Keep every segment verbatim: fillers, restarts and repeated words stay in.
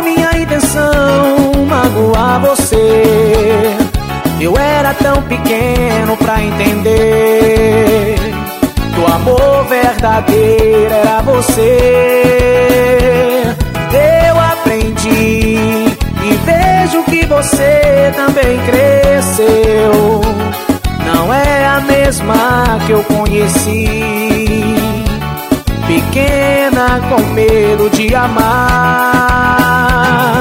minha intenção magoar você. Eu era tão pequeno pra entender que o amor verdadeiro era você. Eu aprendi e vejo que você também cresceu. Não é a mesma que eu conheci, pequena com medo de amar.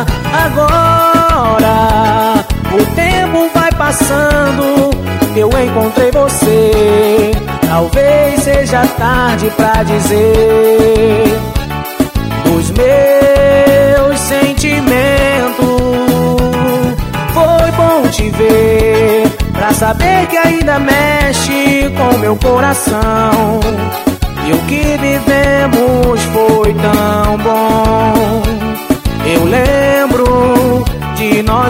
Agora o tempo vai passando, eu encontrei você. Talvez seja tarde pra dizer dos meus sentimentos. Foi bom te ver, pra saber que ainda mexe com meu coração. E o que vivemos foi tão bom. Eu lembro de nós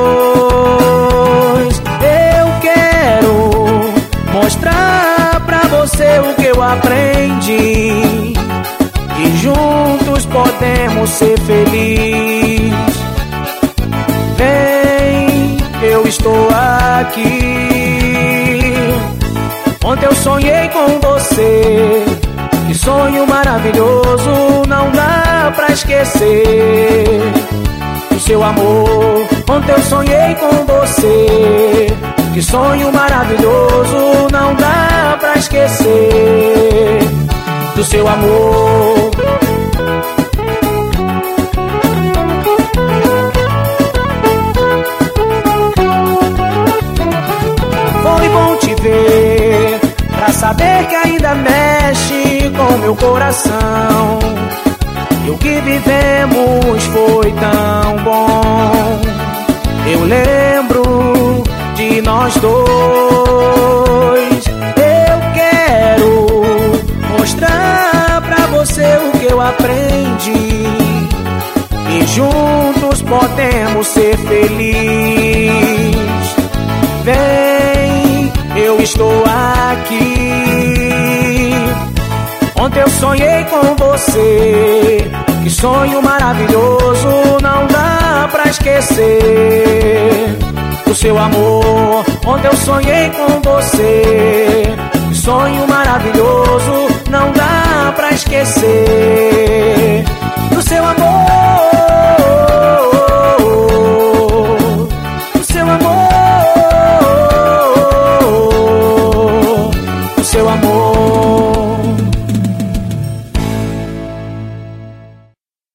dois. Eu quero mostrar pra você o que eu aprendi, e juntos podemos ser felizes. Vem, eu estou aqui. Ontem eu sonhei com você, que sonho maravilhoso, não dá pra esquecer o seu amor. Ontem eu sonhei com você, que sonho maravilhoso, não dá pra esquecer do seu amor. Foi bom te ver, pra saber que ainda mexe com meu coração. E o que vivemos foi tão bom. Eu lembro de nós dois. Eu quero mostrar pra você o que eu aprendi, e juntos podemos ser felizes. Vem, eu estou aqui. Ontem eu sonhei com você, que sonho maravilhoso, não dá pra esquecer o seu amor. Ontem eu sonhei com você, que sonho maravilhoso, não dá pra esquecer do seu amor.